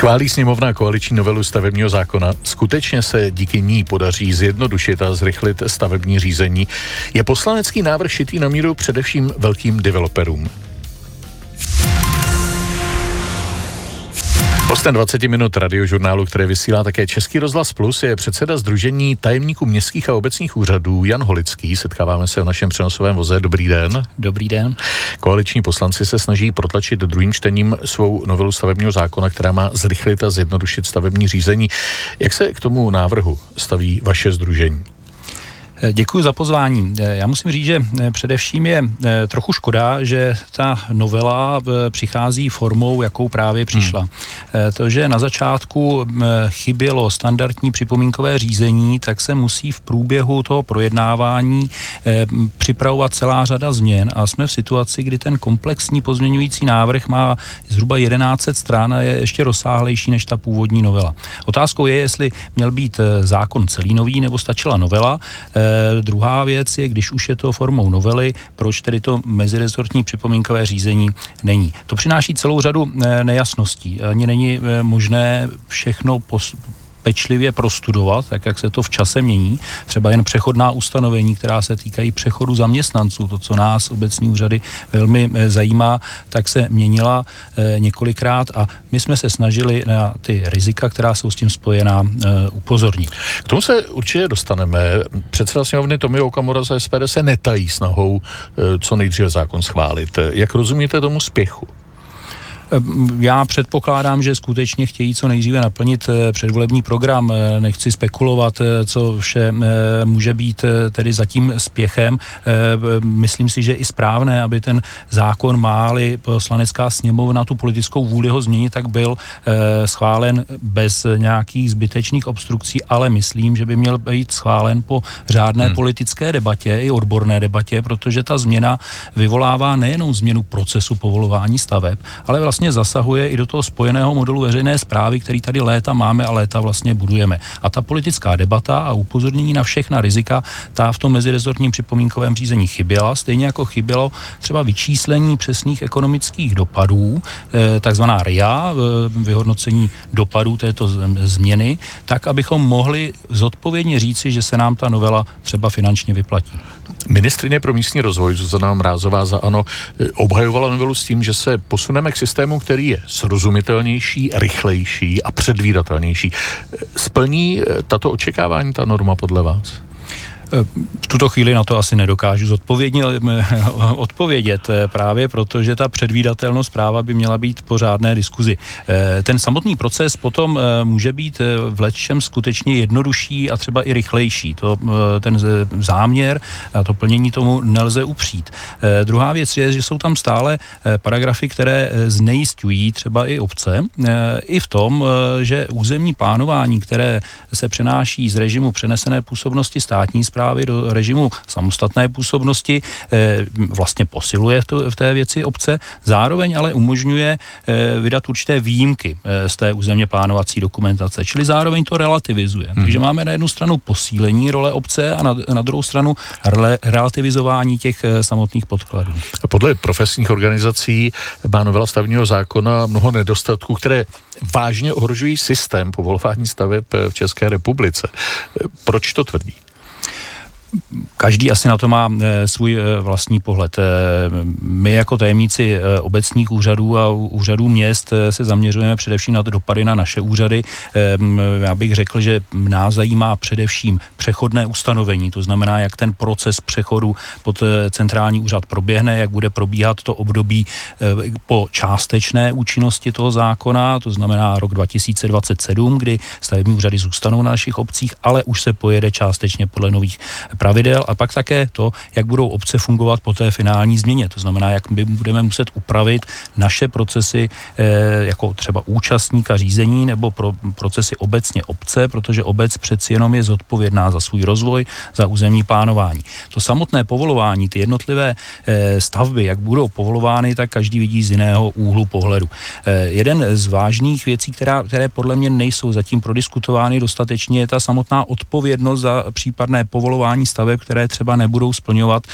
Schválí sněmovna koaliční novelu stavebního zákona. Skutečně se díky ní podaří zjednodušit a zrychlit stavební řízení. Je poslanecký návrh šitý na míru především velkým developerům. Hostem 20 minut radiožurnálu, které vysílá také Český rozhlas Plus, je předseda Sdružení tajemníků městských a obecních úřadů Jan Holický. Setkáváme se v našem přenosovém voze. Dobrý den. Dobrý den. Koaliční poslanci se snaží protlačit druhým čtením svou novelu stavebního zákona, která má zrychlit a zjednodušit stavební řízení. Jak se k tomu návrhu staví vaše sdružení? Děkuji za pozvání. Já musím říct, že především je trochu škoda, že ta novela přichází formou, jakou právě přišla. To, že na začátku chybělo standardní připomínkové řízení, tak se musí v průběhu toho projednávání připravovat celá řada změn a jsme v situaci, kdy ten komplexní pozměňující návrh má zhruba 1100 stran a je ještě rozsáhlejší než ta původní novela. Otázkou je, jestli měl být zákon celý nový nebo stačila novela. Druhá věc je, když už je to formou novely, proč tedy to mezirezortní připomínkové řízení není. To přináší celou řadu nejasností. Ani není možné všechno pečlivě prostudovat, tak jak se to v čase mění. Třeba jen přechodná ustanovení, která se týkají přechodu zaměstnanců, to, co nás obecní úřady velmi zajímá, tak se měnila několikrát a my jsme se snažili na ty rizika, která jsou s tím spojená, upozornit. K tomu se určitě dostaneme. Předseda sněmovny Tomio Okamura za SPD se netají snahou co nejdříve zákon schválit. Jak rozumíte tomu spěchu? Já předpokládám, že skutečně chtějí co nejdříve naplnit předvolební program. Nechci spekulovat, co vše může být tedy za tím spěchem. Myslím si, že i správné, aby ten zákon, má-li poslanecká sněmovna tu politickou vůli ho změnit, tak byl schválen bez nějakých zbytečných obstrukcí, ale myslím, že by měl být schválen po řádné politické debatě i odborné debatě, protože ta změna vyvolává nejenom změnu procesu povolování staveb, ale vlastně zasahuje i do toho spojeného modelu veřejné správy, který tady léta máme a léta vlastně budujeme. A ta politická debata a upozornění na všechna rizika, ta v tom mezirezortním připomínkovém řízení chyběla, stejně jako chybělo třeba vyčíslení přesných ekonomických dopadů, takzvaná RIA, vyhodnocení dopadů této změny, tak, abychom mohli zodpovědně říci, že se nám ta novela třeba finančně vyplatí. Ministryně pro místní rozvoj Zuzana Mrázová za ANO obhajovala novelu s tím, že se posuneme k systému, který je srozumitelnější, rychlejší a předvídatelnější. Splní tato očekávání ta norma podle vás? V tuto chvíli na to asi nedokážu zodpovědně odpovědět, právě protože ta předvídatelnost práva by měla být po řádné diskuzi. Ten samotný proces potom může být v lecčem skutečně jednodušší a třeba i rychlejší. Ten záměr a to plnění tomu nelze upřít. Druhá věc je, že jsou tam stále paragrafy, které znejisťují třeba i obce, i v tom, že územní plánování, které se přenáší z režimu přenesené působnosti státní správy do režimu samostatné působnosti, vlastně posiluje v té věci obce, zároveň ale umožňuje vydat určité výjimky z té územně plánovací dokumentace, čili zároveň to relativizuje. Takže máme na jednu stranu posílení role obce a na druhou stranu relativizování těch samotných podkladů. Podle profesních organizací má novela stavebního zákona mnoho nedostatků, které vážně ohrožují systém povolování staveb v České republice. Proč to tvrdí? Každý asi na to má svůj vlastní pohled. My jako tajemníci obecních úřadů a úřadů měst se zaměřujeme především na dopady na naše úřady. Já bych řekl, že nás zajímá především přechodné ustanovení, to znamená, jak ten proces přechodu pod centrální úřad proběhne, jak bude probíhat to období po částečné účinnosti toho zákona, to znamená rok 2027, kdy stavební úřady zůstanou na našich obcích, ale už se pojede částečně podle nových pravidel a pak také to, jak budou obce fungovat po té finální změně. To znamená, jak my budeme muset upravit naše procesy jako třeba účastníka řízení nebo procesy obecně obce, protože obec přeci jenom je zodpovědná za svůj rozvoj, za územní plánování. To samotné povolování, ty jednotlivé stavby, jak budou povolovány, tak každý vidí z jiného úhlu pohledu. Jeden z vážných věcí, které podle mě nejsou zatím prodiskutovány dostatečně, je ta samotná odpovědnost za případné povolování staveb, které třeba nebudou splňovat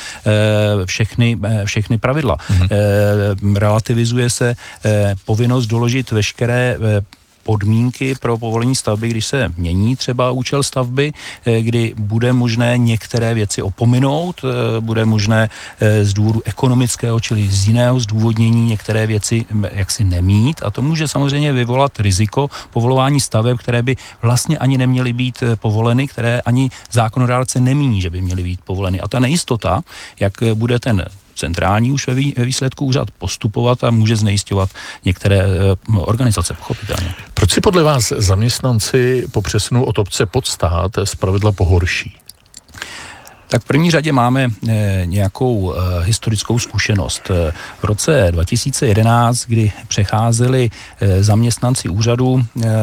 všechny pravidla. Relativizuje se povinnost doložit veškeré podmínky pro povolení stavby, když se mění třeba účel stavby, kdy bude možné některé věci opominout, bude možné z důvodu ekonomického, čili z jiného zdůvodnění některé věci jaksi nemít, a to může samozřejmě vyvolat riziko povolování staveb, které by vlastně ani neměly být povoleny, které ani zákonodárce nemíní, že by měly být povoleny. A ta nejistota, jak bude ten centrální už ve výsledku úřad postupovat a může znejisťovat některé organizace, pochopitelně. Proč si podle vás zaměstnanci po přesunu od obce pod stát zpravidla pohorší? Tak v první řadě máme nějakou historickou zkušenost. V roce 2011, kdy přecházeli zaměstnanci úřadu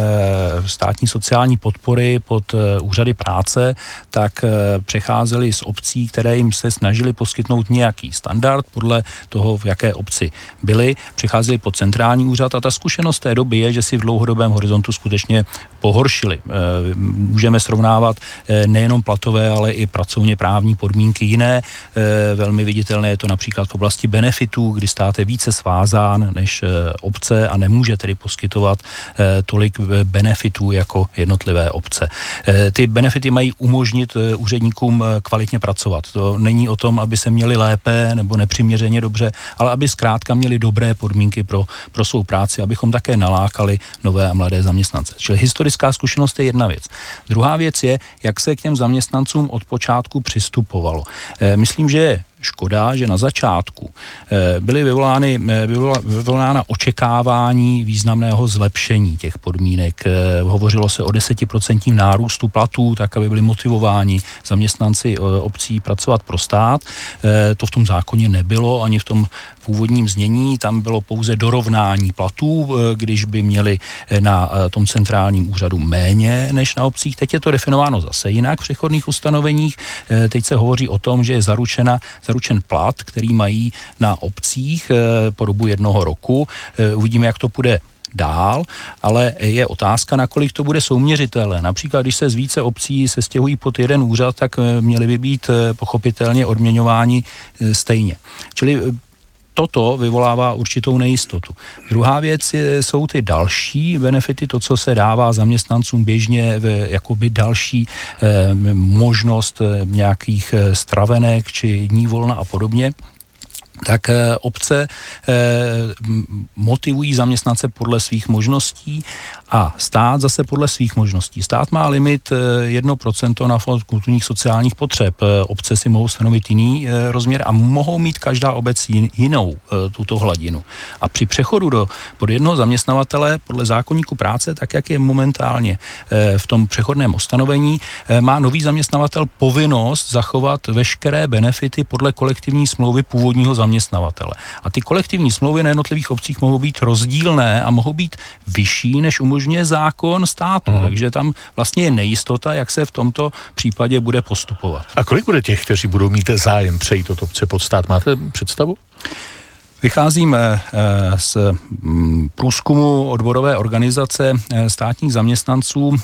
státní sociální podpory pod úřady práce, tak přecházeli z obcí, které jim se snažili poskytnout nějaký standard podle toho, v jaké obci byli, přecházeli pod centrální úřad, a ta zkušenost té doby je, že si v dlouhodobém horizontu skutečně pohoršili. Můžeme srovnávat nejenom platové, ale i pracovně právní podmínky jiné. Velmi viditelné je to například v oblasti benefitů, kdy stát je více svázán než obce a nemůže tedy poskytovat tolik benefitů jako jednotlivé obce. Ty benefity mají umožnit úředníkům kvalitně pracovat. To není o tom, aby se měli lépe nebo nepřiměřeně dobře, ale aby zkrátka měli dobré podmínky pro svou práci, abychom také nalákali nové a mladé zaměstnance. Čili historická zkušenost je jedna věc. Druhá věc je, jak se k těm zaměstnancům od počátku přistupovalo. Myslím, že je škoda, že na začátku byly vyvolána očekávání významného zlepšení těch podmínek. Hovořilo se o 10% nárůstu platů, tak aby byli motivováni zaměstnanci obcí pracovat pro stát. To v tom zákoně nebylo, ani v tom původním znění, tam bylo pouze dorovnání platů, když by měli na tom centrálním úřadu méně než na obcích. Teď je to definováno zase jinak v přechodných ustanoveních. Teď se hovoří o tom, že je zaručen plat, který mají na obcích po dobu 1 roku. Uvidíme, jak to půjde dál, ale je otázka, nakolik to bude souměřitelné. Například, když se z více obcí se stěhují pod jeden úřad, tak měly by být pochopitelně odměňováni stejně. Čili toto vyvolává určitou nejistotu. Druhá věc jsou ty další benefity, to, co se dává zaměstnancům běžně, jakoby další možnost nějakých stravenek či dní volna a podobně. Tak obce motivují zaměstnance podle svých možností a stát zase podle svých možností. Stát má limit 1% na fond kulturních sociálních potřeb. Obce si mohou stanovit jiný rozměr a mohou mít každá obec jinou tuto hladinu. A při přechodu pod jednoho zaměstnavatele podle zákoníku práce, tak jak je momentálně v tom přechodném ustanovení, má nový zaměstnavatel povinnost zachovat veškeré benefity podle kolektivní smlouvy původního zaměstnavatele. A ty kolektivní smlouvy na jednotlivých obcích mohou být rozdílné a mohou být vyšší, než umožňuje zákon státu. Takže tam vlastně je nejistota, jak se v tomto případě bude postupovat. A kolik bude těch, kteří budou mít zájem přejít od obce pod stát? Máte představu? Vycházíme z průzkumu odborové organizace státních zaměstnanců,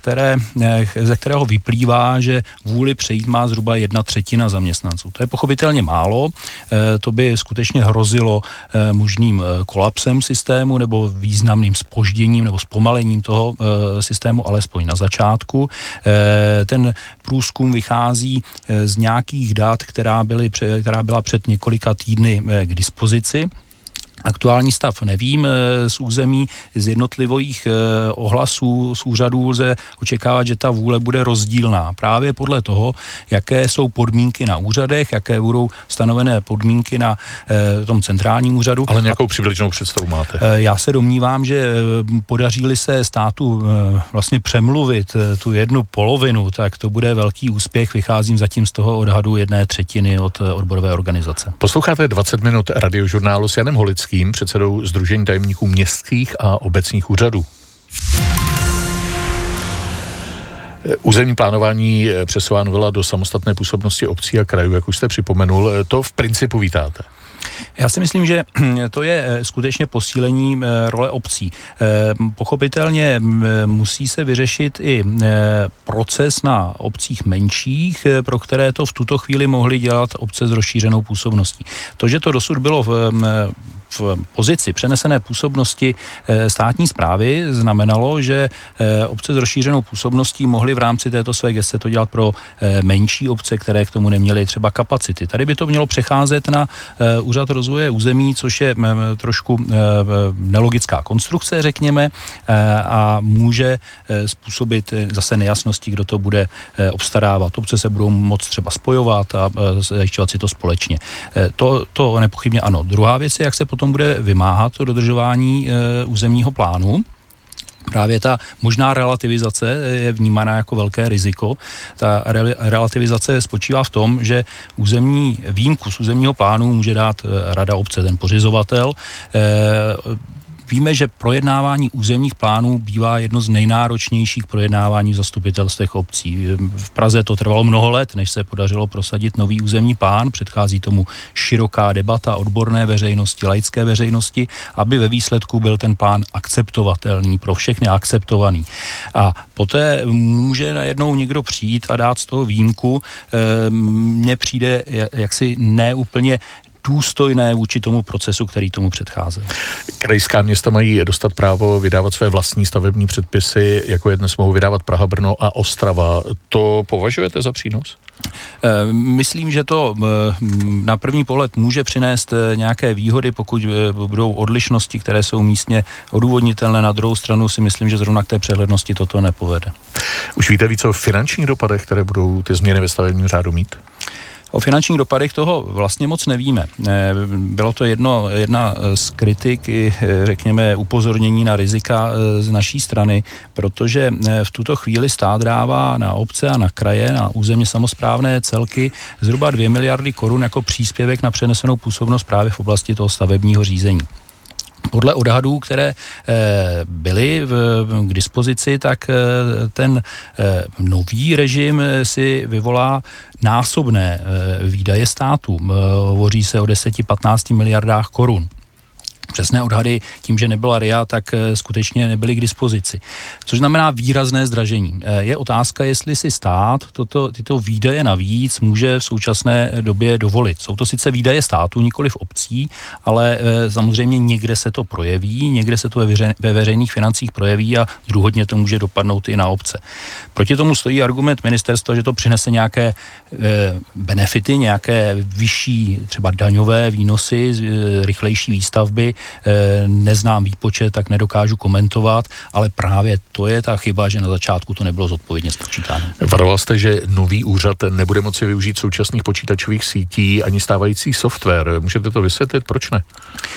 ze kterého vyplývá, že vůli přejít má zhruba 1/3 zaměstnanců. To je pochopitelně málo, to by skutečně hrozilo možným kolapsem systému nebo významným zpožděním nebo zpomalením toho systému, alespoň na začátku. Ten průzkum vychází z nějakých dat, která byla před několika týdny k dispozici. Aktuální stav nevím, z území, z jednotlivých ohlasů, z úřadů lze očekávat, že ta vůle bude rozdílná. Právě podle toho, jaké jsou podmínky na úřadech, jaké budou stanovené podmínky na tom centrálním úřadu. Ale nějakou přibližnou představu máte? Já se domnívám, že podaří-li se státu vlastně přemluvit tu 1/2, tak to bude velký úspěch. Vycházím zatím z toho odhadu 1/3 od odborové organizace. Posloucháte 20 minut radiožurnálu s Janem Holickým, předsedou Sdružení tajemníků městských a obecních úřadů. Územní plánování přesouvá novela do samostatné působnosti obcí a krajů, jak už jste připomenul. To v principu vítáte? Já si myslím, že to je skutečně posílení role obcí. Pochopitelně musí se vyřešit i proces na obcích menších, pro které to v tuto chvíli mohly dělat obce s rozšířenou působností. To, že to dosud bylo v pozici přenesené působnosti státní správy znamenalo, že obce s rozšířenou působností mohly v rámci této své geste to dělat pro menší obce, které k tomu neměly třeba kapacity. Tady by to mělo přecházet na Úřad rozvoje území, což je trošku nelogická konstrukce, řekněme, a může způsobit zase nejasnosti, kdo to bude obstarávat. Obce se budou moct třeba spojovat a zajišťovat si to společně. To nepochybně ano. Druhá věc je, jak se potom bude vymáhat to dodržování územního plánu. Právě ta možná relativizace je vnímána jako velké riziko. Ta relativizace spočívá v tom, že výjimku z územního plánu může dát rada obce, ten pořizovatel. Víme, že projednávání územních plánů bývá jedno z nejnáročnějších projednávání v zastupitelstvech obcí. V Praze to trvalo mnoho let, než se podařilo prosadit nový územní plán. Předchází tomu široká debata odborné veřejnosti, laické veřejnosti, aby ve výsledku byl ten plán akceptovatelný, pro všechny akceptovaný. A poté může najednou někdo přijít a dát z toho výjimku. Mně přijde jaksi neúplně důstojné vůči tomu procesu, který tomu předcházel. Krajská města mají dostat právo vydávat své vlastní stavební předpisy, jako je dnes mohou vydávat Praha, Brno a Ostrava. To považujete za přínos? Myslím, že to na první pohled může přinést nějaké výhody, pokud budou odlišnosti, které jsou místně odůvodnitelné. Na druhou stranu si myslím, že zrovna k té přehlednosti toto nepovede. Už víte víc o finančních dopadech, které budou ty změny ve stavebním řádu mít? O finančních dopadech toho vlastně moc nevíme. Bylo to jedna z kritik, řekněme, upozornění na rizika z naší strany, protože v tuto chvíli stát dává na obce a na kraje, na územně samosprávné celky zhruba 2 miliardy korun jako příspěvek na přenesenou působnost právě v oblasti toho stavebního řízení. Podle odhadů, které byly k dispozici, tak ten nový režim si vyvolá násobné výdaje státu. Hovoří se o 10-15 miliardách korun. Přesné odhady, tím, že nebyla RIA, tak skutečně nebyly k dispozici. Což znamená výrazné zdražení. Je otázka, jestli si stát tyto výdaje navíc může v současné době dovolit. Jsou to sice výdaje státu, nikoli v obcí, ale samozřejmě někde se to projeví, někde se to ve veřejných financích projeví a druhotně to může dopadnout i na obce. Proti tomu stojí argument ministerstva, že to přinese nějaké benefity, nějaké vyšší třeba daňové výnosy, rychlejší výstavby. Neznám výpočet, tak nedokážu komentovat, ale právě to je ta chyba, že na začátku to nebylo zodpovědně spočítáno. Varoval jste, že nový úřad nebude moci využít současných počítačových sítí ani stávající software. Můžete to vysvětlit, proč ne?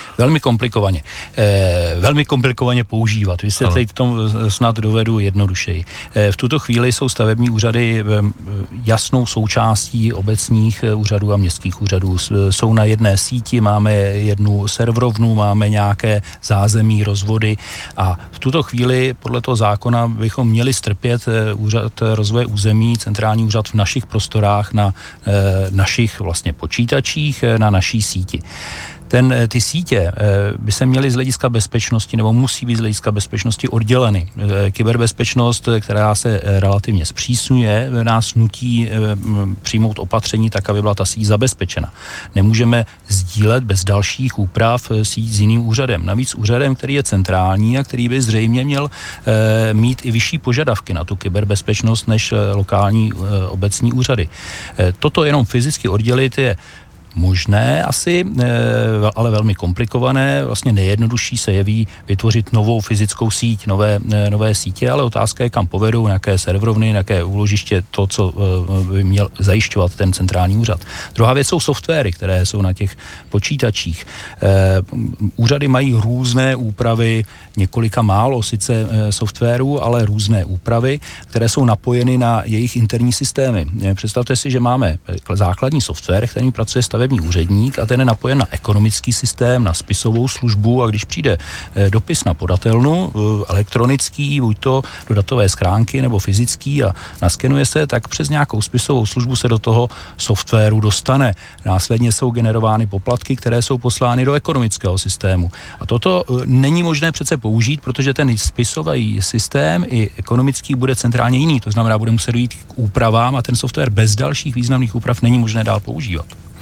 Velmi komplikovaně používat. Vysvětlit to snad dovedu jednodušeji. V tuto chvíli jsou stavební úřady jasnou součástí obecních úřadů a městských úřadů. Jsou na jedné síti, máme jednu serverovnu, máme nějaké zázemí, rozvody a v tuto chvíli podle toho zákona bychom měli strpět úřad rozvoje území, centrální úřad v našich prostorách, na našich vlastně počítačích, na naší síti. Ty sítě by se měly z hlediska bezpečnosti, nebo musí být z hlediska bezpečnosti odděleny. Kyberbezpečnost, která se relativně zpřísňuje, nás nutí přijmout opatření tak, aby byla ta síť zabezpečena. Nemůžeme sdílet bez dalších úprav síť s jiným úřadem. Navíc úřadem, který je centrální a který by zřejmě měl mít i vyšší požadavky na tu kyberbezpečnost než lokální obecní úřady. Toto jenom fyzicky oddělit je možné asi, ale velmi komplikované. Vlastně nejjednodušší se jeví vytvořit novou fyzickou síť, nové sítě, ale otázka je, kam povedou, nějaké serverovny, nějaké úložiště, to, co by měl zajišťovat ten centrální úřad. Druhá věc jsou softwary, které jsou na těch počítačích. Úřady mají různé úpravy, několika málo sice softwarů, ale různé úpravy, které jsou napojeny na jejich interní systémy. Představte si, že máme základní software, který pracuje stavební úředník a ten je napojen na ekonomický systém, na spisovou službu a když přijde dopis na podatelnu, elektronický, buď to do datové schránky nebo fyzický a naskenuje se, tak přes nějakou spisovou službu se do toho softwaru dostane. Následně jsou generovány poplatky, které jsou poslány do ekonomického systému. A toto není možné přece použít, protože ten spisový systém i ekonomický bude centrálně jiný. To znamená, bude muset dojít k úpravám a ten software bez dalších významných úprav není možné dál používat.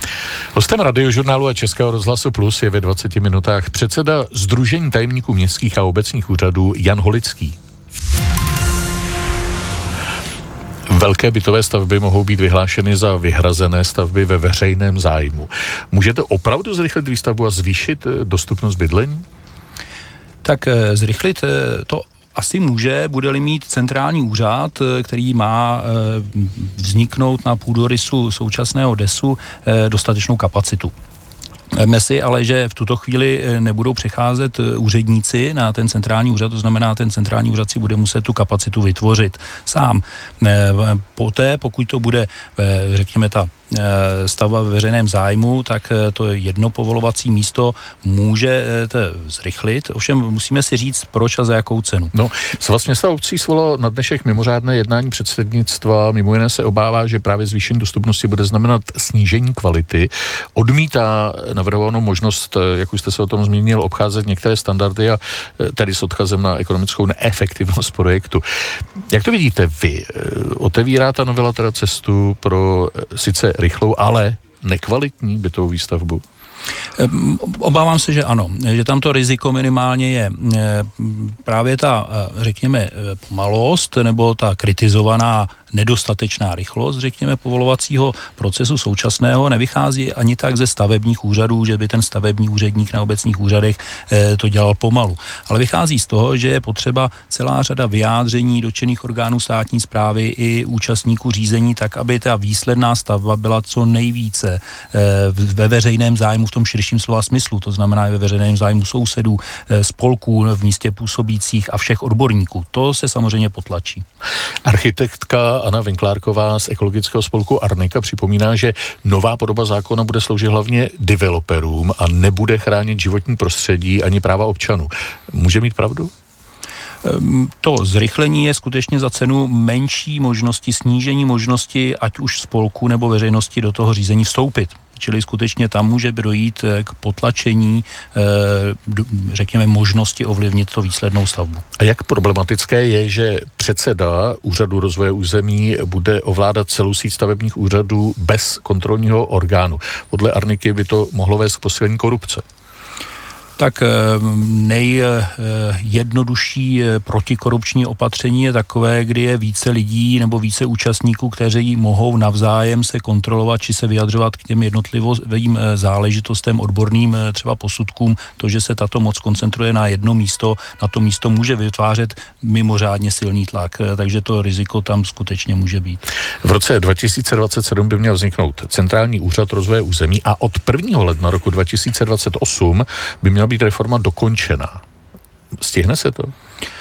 Hostem Radiožurnálu a Českého rozhlasu Plus je ve 20 minutách předseda Sdružení tajemníků městských a obecních úřadů Jan Holický. Velké bytové stavby mohou být vyhlášeny za vyhrazené stavby ve veřejném zájmu. Můžete opravdu zrychlit výstavbu a zvýšit dostupnost bydlení? Tak zrychlit to asi může, bude-li mít centrální úřad, který má vzniknout na půdorysu současného DESu dostatečnou kapacitu. Veme si ale, že v tuto chvíli nebudou přecházet úředníci na ten centrální úřad, to znamená, ten centrální úřad si bude muset tu kapacitu vytvořit sám. Poté, pokud to bude, řekněme, ta stavba ve veřejném zájmu, tak to jedno povolovací místo může zrychlit. Ovšem musíme si říct, proč a za jakou cenu. No, Svaz měst a obcí svolal na dnešek mimořádné jednání předsednictva. Mimo jiné se obává, že právě zvýšení dostupnosti bude znamenat snížení kvality. Odmítá navrhovanou možnost, jak už jste se o tom zmínil, obcházet některé standardy a tady s odkazem na ekonomickou neefektivnost projektu. Jak to vidíte vy? Otevírá ta novela teda cestu pro sice rychlou, ale nekvalitní bytovou výstavbu? Obávám se, že ano, že tam to riziko minimálně je právě ta, řekněme, pomalost nebo ta kritizovaná nedostatečná rychlost, řekněme, povolovacího procesu současného nevychází ani tak ze stavebních úřadů, že by ten stavební úředník na obecních úřadech to dělal pomalu. Ale vychází z toho, že je potřeba celá řada vyjádření dotčených orgánů státní správy i účastníků řízení, tak aby ta výsledná stavba byla co nejvíce ve veřejném zájmu v tom širším slova smyslu, to znamená i ve veřejném zájmu sousedů, spolků v místě působících a všech odborníků. To se samozřejmě potlačí. Architektka Anna Vinklárková z ekologického spolku Arnika připomíná, že nová podoba zákona bude sloužit hlavně developerům a nebude chránit životní prostředí ani práva občanů. Může mít pravdu? To zrychlení je skutečně za cenu menší možnosti, snížení možnosti, ať už spolku nebo veřejnosti do toho řízení vstoupit. Čili skutečně tam může dojít k potlačení, řekněme, možnosti ovlivnit to výslednou stavbu. A jak problematické je, že předseda Úřadu rozvoje území bude ovládat celou síť stavebních úřadů bez kontrolního orgánu? Podle Arniky by to mohlo vést k posílení korupce. Tak nejjednodušší protikorupční opatření je takové, kdy je více lidí nebo více účastníků, kteří mohou navzájem se kontrolovat či se vyjadřovat k těm jednotlivým záležitostem, odborným třeba posudkům. To, že se tato moc koncentruje na jedno místo, na to místo může vytvářet mimořádně silný tlak, takže to riziko tam skutečně může být. V roce 2027 by měl vzniknout Centrální úřad rozvoje území a od 1. ledna roku 2028 by měla být reforma dokončená. Stihne se to?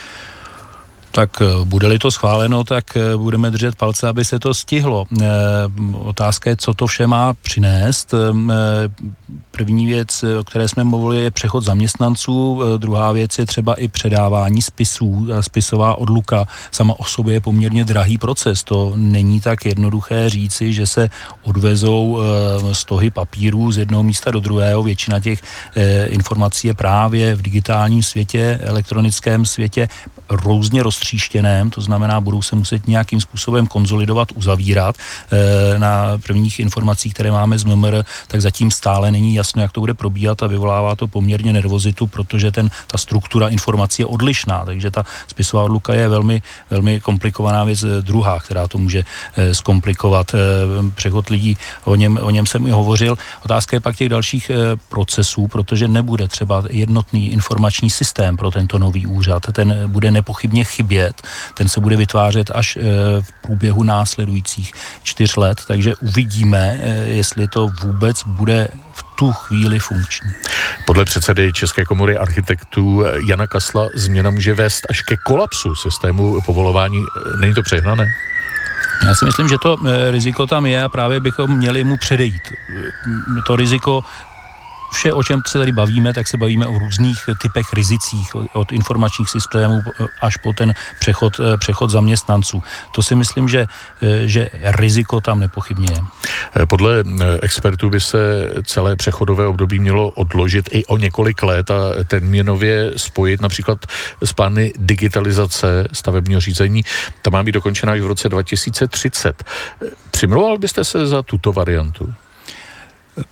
Tak bude-li to schváleno, tak budeme držet palce, aby se to stihlo. Otázka je, co to vše má přinést. První věc, o které jsme mluvili, je přechod zaměstnanců. Druhá věc je třeba i předávání spisů. Spisová odluka sama o sobě je poměrně drahý proces. To není tak jednoduché říci, že se odvezou stohy papírů z jednoho místa do druhého. Většina těch informací je právě v digitálním světě, elektronickém světě různě roztříštěném, to znamená, budou se muset nějakým způsobem konzolidovat, uzavírat. Na prvních informacích, které máme z MMR, tak zatím stále není jasno, jak to bude probíhat a vyvolává to poměrně nervozitu, protože ta struktura informací je odlišná, takže ta spisová odluka je velmi, velmi komplikovaná věc druhá, která to může zkomplikovat. Přechod lidí, o něm jsem i hovořil. Otázka je pak těch dalších procesů, protože nebude třeba jednotný informační systém pro tento nový úřad. Ten bude nepochybně chybět. Ten se bude vytvářet až v průběhu následujících 4 let, takže uvidíme, jestli to vůbec bude v tu chvíli funkční. Podle předsedy České komory architektů Jana Kasla změna může vést až ke kolapsu systému povolování. Není to přehnané? Já si myslím, že to riziko tam je a právě bychom měli mu předejít. To riziko vše, o čem se tady bavíme, tak se bavíme o různých typech rizicích, od informačních systémů až po ten přechod zaměstnanců. To si myslím, že riziko tam nepochybně je. Podle expertů by se celé přechodové období mělo odložit i o několik let a termínově spojit například s plány digitalizace stavebního řízení. Ta má být dokončena i v roce 2030. Přimlouval byste se za tuto variantu?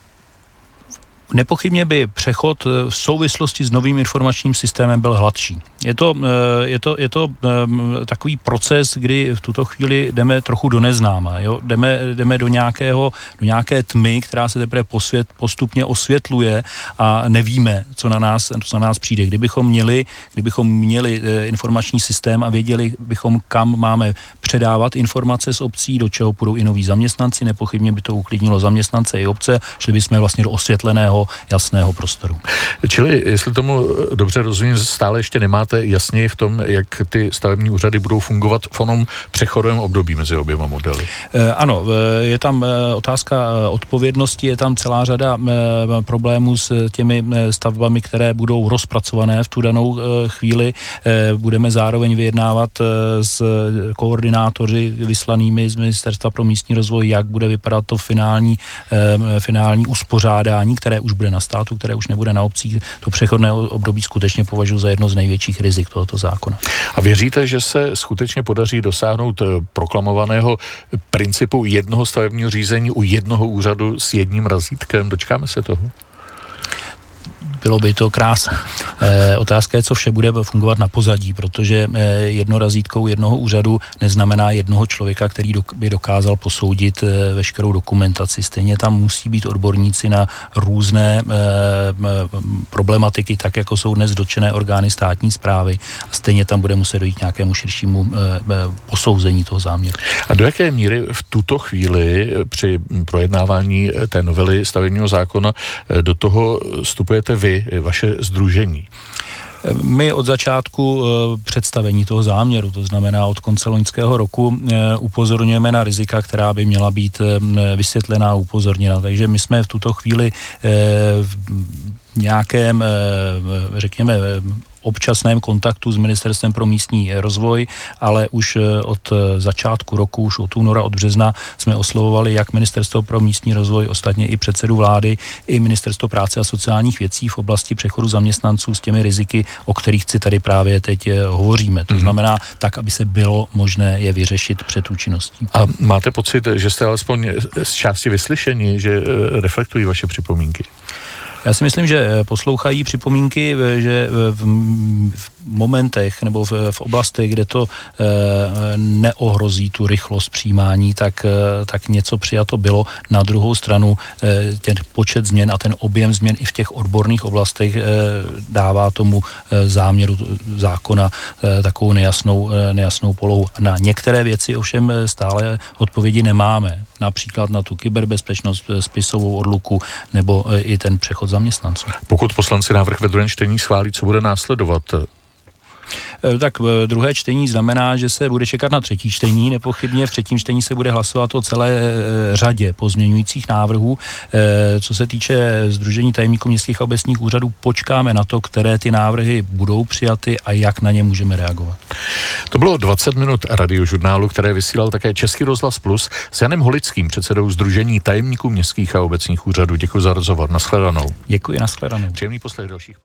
Nepochybně by přechod v souvislosti s novým informačním systémem byl hladší. Je to takový proces, kdy v tuto chvíli jdeme trochu do neznáma. Jo? Jdeme do nějaké tmy, která se teprve postupně osvětluje a nevíme, co na nás přijde. Kdybychom měli informační systém a věděli bychom, kam máme předávat informace z obcí, do čeho půjdou i noví zaměstnanci, nepochybně by to uklidnilo zaměstnance i obce, šli bychom vlastně do osvětleného, jasného prostoru. Čili, jestli tomu dobře rozumím, stále ještě nemáte jasně v tom, jak ty stavební úřady budou fungovat v onom přechodovém období mezi oběma modely. Ano, je tam otázka odpovědnosti, je tam celá řada problémů s těmi stavbami, které budou rozpracované v tu danou chvíli. Budeme zároveň vyjednávat s koordinátory vyslanými z Ministerstva pro místní rozvoj, jak bude vypadat to finální uspořádání, které už bude na státu, které už nebude na obcích. To přechodné období skutečně považuji za jedno z největších rizik tohoto zákona. A věříte, že se skutečně podaří dosáhnout proklamovaného principu jednoho stavebního řízení u jednoho úřadu s jedním razítkem? Dočkáme se toho? Bylo by to krásné. Otázka je, co vše bude fungovat na pozadí, protože jedno razítko u jednoho úřadu neznamená jednoho člověka, který by dokázal posoudit veškerou dokumentaci. Stejně tam musí být odborníci na různé problematiky, tak jako jsou dnes dotčené orgány státní správy. A stejně tam bude muset dojít nějakému širšímu posouzení toho záměru. A do jaké míry v tuto chvíli při projednávání té novely stavebního zákona do toho vstupujete vy, vaše sdružení? My od začátku představení toho záměru, to znamená od konce loňského roku, upozorňujeme na rizika, která by měla být vysvětlená a upozorněna. Takže my jsme v tuto chvíli v nějakém, řekněme, občasném kontaktu s Ministerstvem pro místní rozvoj, ale už od začátku roku, už od února, od března jsme oslovovali jak Ministerstvo pro místní rozvoj, ostatně i předsedu vlády, i Ministerstvo práce a sociálních věcí v oblasti přechodu zaměstnanců s těmi riziky, o kterých si tady právě teď hovoříme. To znamená tak, aby se bylo možné je vyřešit před účinností. A máte pocit, že jste alespoň z části vyslyšeni, že reflektují vaše připomínky? Já si myslím, že poslouchají připomínky, že v momentech nebo v oblastech, kde to neohrozí tu rychlost přijímání, tak něco přijato bylo. Na druhou stranu ten počet změn a ten objem změn i v těch odborných oblastech dává tomu záměru zákona takovou nejasnou polohu. Na některé věci ovšem stále odpovědi nemáme. Například na tu kyberbezpečnost, spisovou odluku nebo i ten přechod zaměstnanců. Pokud poslanci návrh ve druhém čtení schválí, co bude následovat? Tak druhé čtení znamená, že se bude čekat na třetí čtení. Nepochybně v třetím čtení se bude hlasovat o celé řadě pozměňujících návrhů. Co se týče Sdružení tajemníků městských a obecních úřadů, počkáme na to, které ty návrhy budou přijaty a jak na ně můžeme reagovat. To bylo 20 minut radiožurnálu, které vysílal také Český rozhlas Plus s Janem Holickým, předsedou Sdružení tajemníků městských a obecních úřadů. Děkuji za rozhovor. Nashledanou. Děkuji, nashledanou. Příjemný poslech dalších.